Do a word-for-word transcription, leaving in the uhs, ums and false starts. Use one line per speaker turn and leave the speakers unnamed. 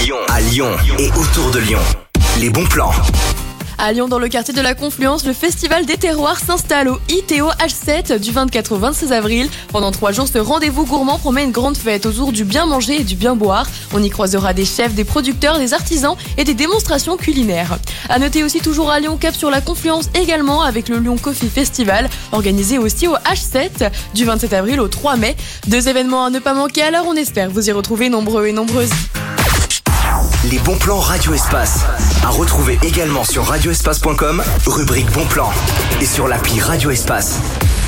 à Lyon et autour de Lyon. Les bons plans.
À Lyon, dans le quartier de la Confluence, le festival des terroirs s'installe au I T O H sept du vingt-quatre au vingt-six avril. Pendant trois jours, ce rendez-vous gourmand promet une grande fête autour du bien manger et du bien boire. On y croisera des chefs, des producteurs, des artisans et des démonstrations culinaires. À noter aussi toujours à Lyon, cap sur la Confluence également avec le Lyon Coffee Festival, organisé aussi au H sept du vingt-sept avril au trois mai. Deux événements à ne pas manquer, alors on espère vous y retrouver nombreux et nombreuses.
Les bons plans Radio Espace. À retrouver également sur radio espace point com, rubrique bons plans. Et sur l'appli Radio Espace.